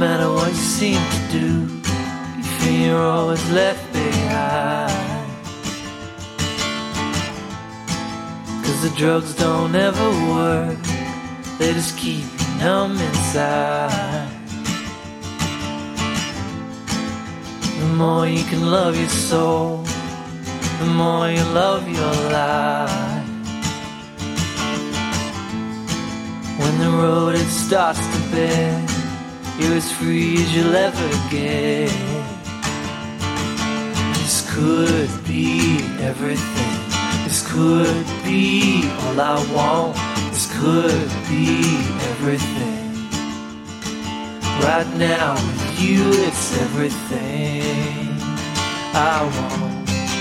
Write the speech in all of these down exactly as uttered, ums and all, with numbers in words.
matter what you seem to do, you feel you're always left behind. Cause the drugs don't ever work, they just keep you numb inside. The more you can love your soul, the more you love your life. When the road it starts to bend, you're as free as you'll ever get. This could be everything. This could be all I want. This could be everything. Right now with you it's everything I want.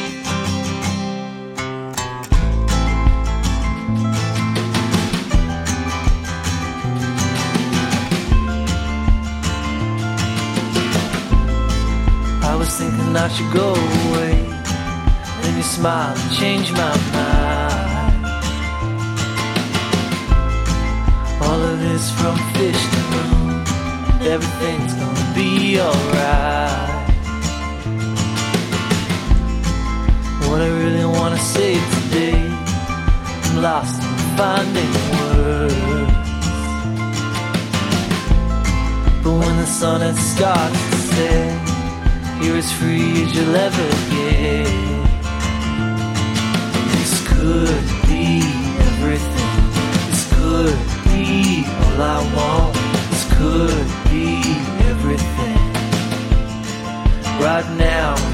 I was thinking I should go away, then you smiled and changed my mind. All of this from fish to moon, everything's gonna be alright. What I really wanna say today, I'm lost in finding words. But when the sun it starts to set, you're as free as you'll ever get. This could be everything. This could be all I want. This could be everything. Right now